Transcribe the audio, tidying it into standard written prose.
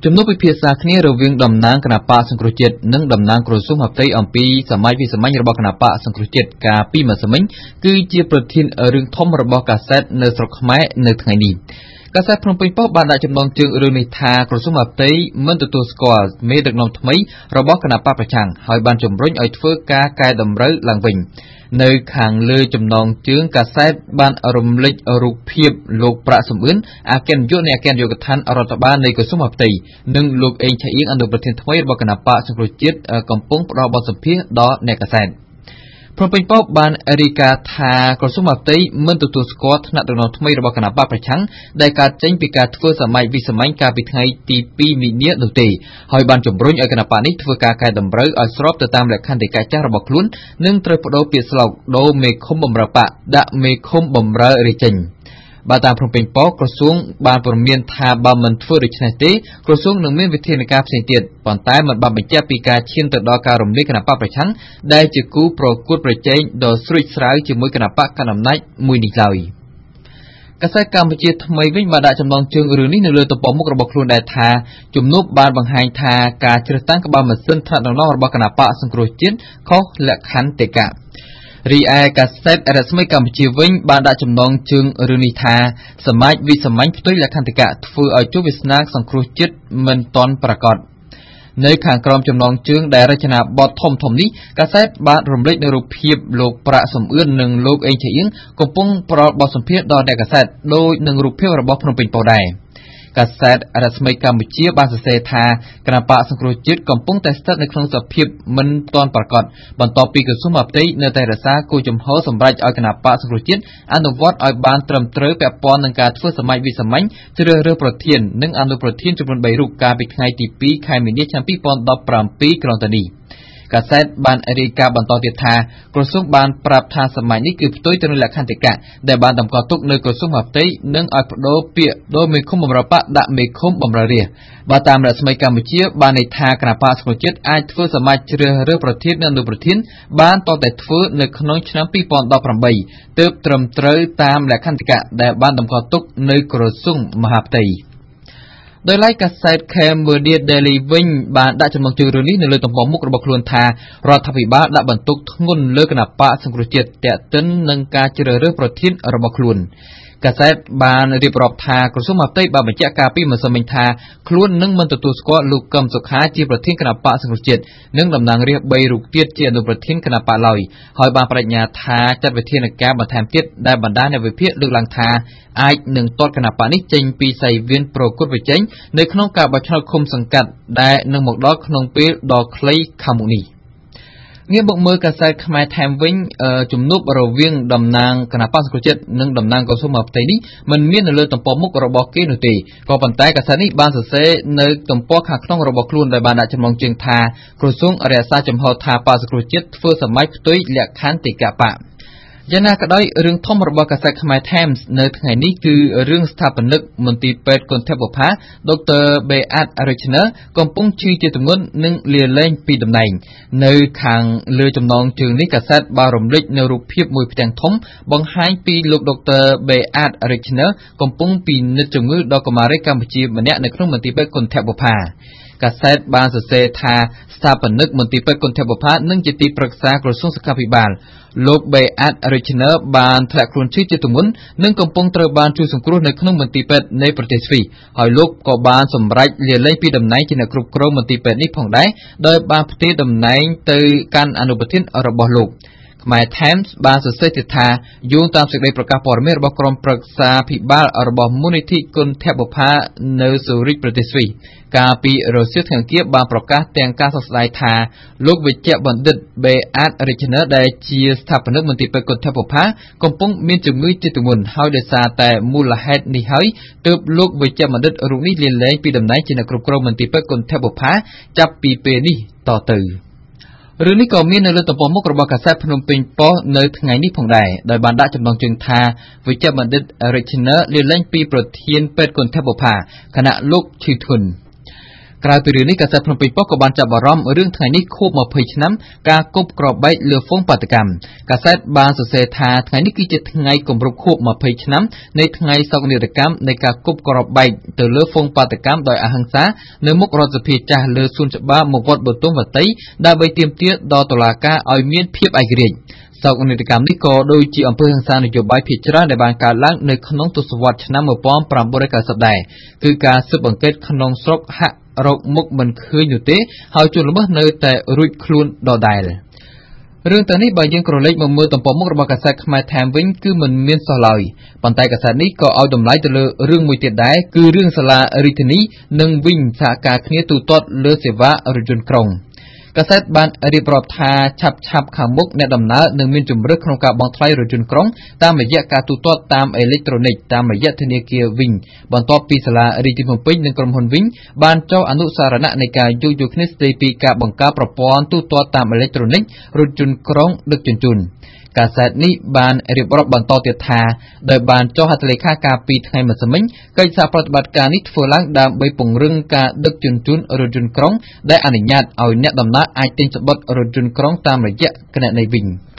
ជំនួបពិភាក្សាគ្នារវាងតំណាងគណបកសង្គ្រោះជាតិនិងតំណាងក្រសួងមហាផ្ទៃអំពីសម័យវិសាមញ្ញរបស់គណបកសង្គ្រោះជាតិកាលពីម្សិលមិញគឺជាប្រធានរឿងធំរបស់កាសែតនៅស្រុកខ្មែរនៅថ្ងៃនេះកាសែតភ្នំពេញប៉ុស្តិ៍បានដាក់ចំណងជើងរឿងនេះថាក្រសួងមហាផ្ទៃមិនទទួលស្គាល់មេដឹកនាំថ្មីរបស់គណបកប្រឆាំងហើយបានជំរុញឲ្យធ្វើការកែតម្រូវឡើងវិញនៅខាងលើចំណងជើងកាសែតបានរំលេចរូបភាពលោកប្រាក់សំអឿនអគ្គនាយកនៃអគ្គនាយកដ្ឋានរដ្ឋបាលនៃក្រសួងមហាផ្ទៃនិងលោកអេងឆៃអៀងអនុប្រធានថ្មីរបស់គណបកសង្គ្រោះជាតិកំពុងផ្ដល់បទសម្ភាសន៍ដល់អ្នកកាសែតភ្នំពេញប៉ុស្តិ៍បានរាយការណ៍ថាក្រសួងមហាផ្ទៃមិនទទួលស្គាល់ថ្នាក់ដឹកនាំថ្មីរបស់គណបកប្រឆាំងដែលកើតចេញពីការធ្វើសម័យវិសាមញ្ញកាលពីថ្ងៃទី2មីនានោះទេហើយបានជំរុញឲ្យគណបកនេះធ្វើការកែតម្រូវឲ្យស្របទៅតាមលក្ខន្តិកៈចាស់របស់ខ្លួននិងត្រូវបដូរពាក្យស្លោកដូរមេឃុំបម្រើបកដាក់មេឃុំបម្រើរាជចេញបើតាមភ្នំពេញប៉ុស្តិ៍ក្រសួងបានព្រមានថាបើមិនធ្វើដូច្នេះទេក្រសួងនឹងមានវិធានការផ្សេងទៀតប៉ុន្តែមិនបានបញ្ជាក់ពីការឈានទៅដល់ការរំលាយគណបកប្រឆាំងដែលជាគូប្រកួតប្រជែងដ៏ស្រួចស្រាវជាមួយគណបកកណ្ដាលអំណាចមួយនេះឡើយកាសែតកម្ពុជាថ្មីវិញបានដាក់ចំណងជើងរឿងនេះនៅលើទំព័រមុខរបស់ខ្លួនដែលថាជំនួបបានបង្ហាញថាការជ្រើសតាំងក្បាលម៉ាស៊ីនថ្នាក់ដឹកនាំរបស់គណបកសង្គ្រោះជាតិខុសលក្ខន្តិកៈរីឯកាសែតរស្មីកម្ពុជាវិញបានដាក់ចំណងជើងរឿងនេះថាសមាជវិសាមញ្ញផ្ទុយលក្ខន្តិកៈធ្វើឲ្យជោគវាសនាសង្គ្រោះជាតិមិនទាន់ប្រាកដនៅខាងក្រោមចំណងជើងដែលរចនាបថធំនេះកាសែតបានរំលេចនៅរូបភាពលោកប្រាក់សំអឿននិងលោកអេងឆៃអៀងកំពុងផ្ដល់បទសម្ភាសន៍ដល់អ្នកកាសែតដោយនឹងរូបភាពរបស់ភ្នំពេញប៉ុស្តិ៍ដែរកាសែតរស្មីកម្ពុជាបានសរសេរថាគណបកសង្គ្រោះជាតិកំពុងតែស្ថិតនៅក្នុងសភាពមិនទាន់ប្រាកដបន្ទាប់ពីក្រសួងមហាផ្ទៃនៅតែរក្សាគោលជំហរសម្រាប់ឲ្យគណបកសង្គ្រោះជាតិអនុវត្តឲ្យបានត្រឹមត្រូវពាក់ព័ន្ធនឹងការធ្វើសម័យវិសាមញ្ញជ្រើសរើសប្រធាននិងអនុប្រធានចំនួន3រូបកាលពីថ្ងៃទី2ខែមីនាឆ្នាំ2017ក្រោមទៅនេះកាសែតបានរាយការណ៍បន្តទៀតថាក្រសួងបានប្រាប់ថាសម័យនេះគឺផ្ទុយទៅនឹងលក្ខន្តិកៈដែលបានតម្កល់ទុកនៅក្រសួងមហាផ្ទៃនិងឲ្យបដូរពាក្យដោយមេឃុំបម្រើបកដាក់មេឃុំបម្រើរាស្ត្របើតាមរស្មីកម្ពុជាបានន័យថាគណបកសង្គ្រោះជាតិអាចធ្វើសម័យជ្រើសរើសប្រធាននិងអនុប្រធានបានតតែធ្វើនៅក្នុងឆ្នាំ2018ទើបត្រឹមត្រូវតាមលក្ខន្តិកៈដែលបានតម្កល់ទុកនៅក្រសួងមហាផ្ទៃដោយឡែកកាសែត Cambodia Daily វិញបានដាក់ចំណងជើងរឿងនេះនៅលើទំព័រមុខរបស់ខ្លួនថារដ្ឋាភិបាលដាក់បន្ទុកធ្ងន់លើគណបកសង្គ្រោះជាតិទាក់ទិននឹងការជ្រើសរើសប្រធានរបស់ខ្លួនកាសែតបានរៀបរាប់ថាក្រសួងមហាផ្ទៃបានបញ្ជាក់កាលពីម្សិលមិញថាខ្លួននឹងមិនទទួលស្គាល់លោកកឹមសុខាជាប្រធានគណបកសង្គ្រោះជាតិនិងតំណាងរាស្ត្រ3រូបទៀតជាអនុប្រធានគណបកឡើយហើយបានបដិញ្ញាថាចាត់វិធានការបន្ថែមទៀតដែលបណ្ដាអ្នកវិភាគលើកឡើងថាអាចនឹងទាត់គណបកនេះចេញពីសីវៀនប្រកួតប្រជែងនៅក្នុងការបោះឆ្នោតឃុំសង្កាត់ដែលនឹងមកដល់ក្នុងពេលដ៏ខ្លីខាងមុខនេះងាកមកមើលកាសែតខ្មែរថែមវិញជំនួបរវាងតំណាងគណបកសង្គ្រោះជាតិនិងតំណាងក្រសួងមហាផ្ទៃនេះមិនមាននៅលើទំព័រមុខរបស់គេនោះទេក៏ប៉ុន្តែកាសែតនេះបានសរសេរនៅទំព័រខាងក្នុងរបស់ខ្លួនដែលបានដាក់ចំណងជើងថាក្រសួងរក្សាចំហថាបកសង្គ្រោះជាតិធ្វើសម័យផ្ទុយលក្ខន្តិកៈបកយ៉ាងណាក៏ដោយរឿងធំរបស់កាសែតខ្មែរ Times នៅថ្ងៃនេះគឺរឿងស្ថាបនិកមន្ទីរពេទ្យគន្ធបុប្ផាដុកទ័រ Beat Richner កំពុងឈឺជាទម្ងន់និងលាលែងពីតំណែងនៅខាងលើចំណងជើងនេះកាសែតបានរំលេចនៅរូបភាពមួយផ្ទាំងធំបង្ហាញពីលោកដុកទ័រ Beat Richner កំពុងពិនិត្យជំងឺដល់កុមារីកម្ពុជាម្នាក់នៅក្នុងមន្ទីរពេទ្យគន្ធបុប្ផាកាសែតបានសរសេរថាស្ថាបនិកមន្ទីរពេទ្យគន្ធបុប្ផានិងជាទីប្រឹក្សាក្រសួងសុខាភិបាលលោក Beat Richner បានធ្លាក់ខ្លួនឈឺជាទម្ងន់និងកំពុងត្រូវបានជួយសង្គ្រោះនៅក្នុងមន្ទីរពេទ្យនៃប្រទេសស្វីសហើយលោកក៏បានសម្រេចលាលែងពីតំណែងជាអ្នកគ្រប់គ្រងមន្ទីរពេទ្យនេះផងដែរដោយបានផ្ទេរតំណែងទៅកាន់អនុប្រធានរបស់លោកខ្មែរ Times បានសរសេរទៀតថាយោងតាមសេចក្តីប្រកាសព័ត៌មានរបស់ក្រុមប្រឹក្សាភិបាលរបស់មូលនិធិគុណធបុប្ផានៅស៊ូរិចប្រទេសស្វីសកាលពីរសៀលថ្ងៃអង្គារបានប្រកាសទាំងការសរសេរថាលោកវេជ្ជបណ្ឌិត Beat Richner ដែលជាស្ថាបនិកមន្ទីរពេទ្យគុណធបុប្ផាកំពុងមានជំងឺជាទម្ងន់ហើយដោយសារតែមូលហេតុនេះហើយទើបលោកវេជ្ជបណ្ឌិតរូបនេះលាលែងពីតំណែងជាអ្នកគ្រប់គ្រងមន្ទីរពេទ្យគុណធបុប្ផាចាប់ពីពេលនេះតទៅរឿងនេះក៏មាននៅលើទំព័រមុខរបស់កាសែតភ្នំពេញប៉ុស្តិ៍នៅថ្ងៃនេះផងដែរដោយបានដាក់ចំណងជើងថាវេជ្ជបណ្ឌិត Richner លាលែងពីប្រធានពេទ្យគន្ធបុប្ផាគណៈលោកឈឺធុនក្រៅពីរឿងនេះកាសែតភ្នំពេញប៉ុស្តិ៍ក៏បានចាប់អារម្មណ៍រឿងថ្ងៃនេះខួប20ឆ្នាំការគប់ក្របបែកលើហ្វូងបាតកម្មកាសែតបានសរសេរថាថ្ងៃនេះគឺជាថ្ងៃគម្រប់ខួប20ឆ្នាំនៃថ្ងៃសោកនាដកម្មនៃការគប់ក្របបែកទៅលើហ្វូងបាតកម្មដោយអហិង្សានៅមុខរដ្ឋសភាចាស់លើសួនច្បារមកវត្តបទុមវតីដើម្បីទាមទារដល់តុលាការឲ្យមានភាពឯករាជ្យសោកនាដកម្មនេះក៏ដូចជាអំពើហិង្សានយោបាយភាគច្រើនដែលបានកើតឡើងនៅក្នុងទសវត្សរ៍ឆ្នាំ1990ដែរគឺការស៊ើបអង្កេតក្នុងស្រុកហាក់រកមុខមិនឃើញនោះទេហើយជនល្មើសនៅតែរួចខ្លួនដដែលរឿងទាំងនេះបើយើងក្រឡេកមកមើលទំព័រមុខរបស់កាសែតខ្មែរ Time វិញគឺមិនមានសោះឡើយប៉ុន្តែកាសែតនេះក៏ឲ្យតម្លៃទៅលើរឿងមួយទៀតដែរគឺរឿងសាលារាជធានីនិងវិញសហការគ្នាទូទាត់លើសេវារថយន្តក្រុងកាសែតបានរៀបរាប់ថាឆាប់ខាងមុខអ្នកដំណើរនឹងមានជំរើសក្នុងការបង់ថ្លៃរថយន្តក្រុងតាមរយៈការទូទាត់តាមអេឡិចត្រូនិកតាមរយៈធនាគារវិញបន្ទាប់ពីសាលារាជធានីភ្នំពេញនិងក្រុមហ៊ុនវិញបានចុះអនុសារណៈនៃការយោគយល់គ្នាស្តីពីការបង្កើតប្រព័ន្ធទូទាត់តាមអេឡិចត្រូនិករថយន្តក្រុងដឹកជញ្ជូនកាសែតនេះបានរៀបរាប់បន្តទៀតថាដោយបានចុះហត្ថលេខាកាលពីថ្ងៃម្សិលមិញកិច្ចសហប្រតិបត្តិការនេះធ្វើឡើងដើម្បីពង្រឹងការដឹកជញ្ជូនរថយន្តក្រុងដែលអនុញ្ញាតឲ្យអ្នកដំណើរអាចទិញសំបុត្ររថយន្តក្រុងតាមរយៈគណនីវិញ